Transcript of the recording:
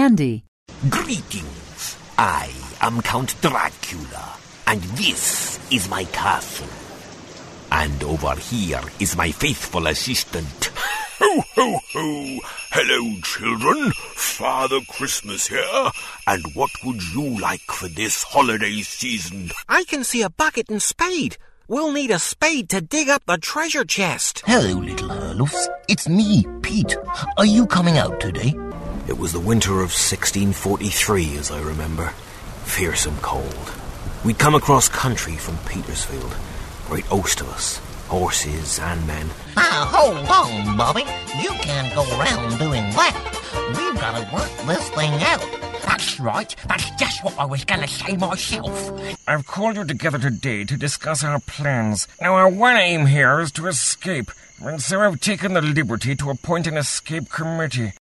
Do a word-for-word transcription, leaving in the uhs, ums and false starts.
Andy. Greetings. I am Count Dracula, and this is my castle. And over here is my faithful assistant. Ho, ho, ho! Hello, children. Father Christmas here. And what would you like for this holiday season? I can see a bucket and spade. We'll need a spade to dig up the treasure chest. Hello, little Herlufs. It's me, Pete. Are you coming out today? It was the winter of sixteen forty-three, as I remember. Fearsome cold. We'd come across country from Petersfield. Great host of us. Horses and men. Ah, hold on, Bobby. You can't go around doing that. We've got to work this thing out. That's right. That's just what I was going to say myself. I've called you together today to discuss our plans. Now, our one aim here is to escape, and so I've taken the liberty to appoint an escape committee.